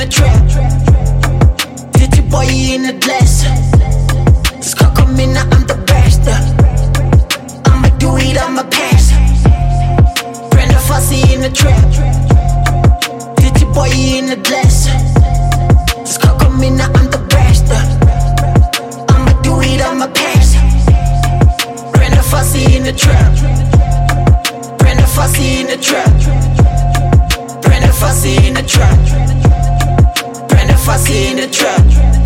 the trap. Pretty boy in the glass. This cock on me, now I'm the best. I'ma do it, I'ma pass. Brenda Fassie in the trap. Pretty boy in the glass. This cock on me, now I'm the best. I'ma do it, I'ma pass. Brenda Fassie in the trap. Brenda Fassie in the trap. Brenda Fassie in the trap. Brenda Fassie in the trap.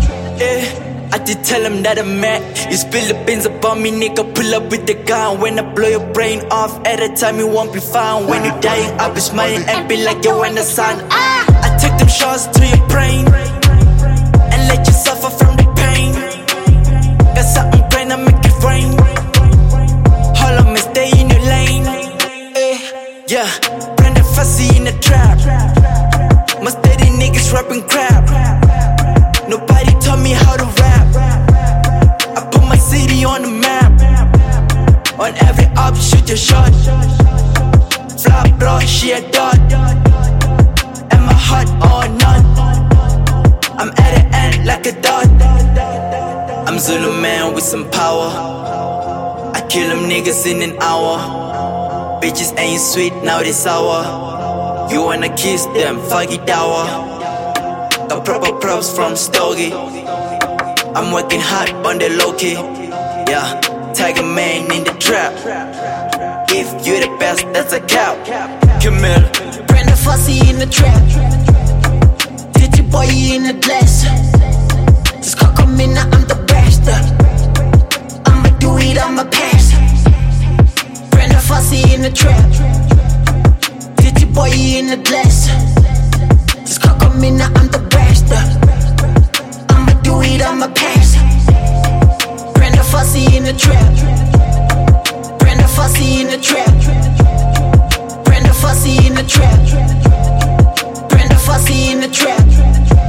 I did tell him that I'm mad. You spill the beans about me, nigga, pull up with the gun. When I blow your brain off, at a time you won't be found. When you dying, I'll be smiling and be like you in the sun. I take them shots to your brain and let you suffer from the pain. Got something brain, I make it rain. Hold on, man, stay in your lane. Yeah, Brenda Fassie in the trap. My steady niggas rapping crap. Nobody taught me how to rap. I put my city on the map. On every op, shoot your shot. Flop, bro, she a dot. Am I hot or not? I'm at the end like a dot. I'm Zulu man with some power. I kill them niggas in an hour. Bitches ain't sweet, now they sour. You wanna kiss them, fuck it dour. Got proper props from Stogie. I'm working hard on the low-key. Yeah, Tiger Man in the trap. If you the best, that's a cap. Camille. Brenda Fassie in the trap. Pretty boy in the glass. This cock on me, now I'm the best. I'ma do it, I'ma pass. Brenda Fassie in the trap. Pretty boy in the glass. This cock on me, now I'm the best. I'ma do it, I'ma pass. Brenda Fassie in the trap. Brenda Fassie in the trap. Brenda Fassie in the trap. Brenda Fassie in the trap.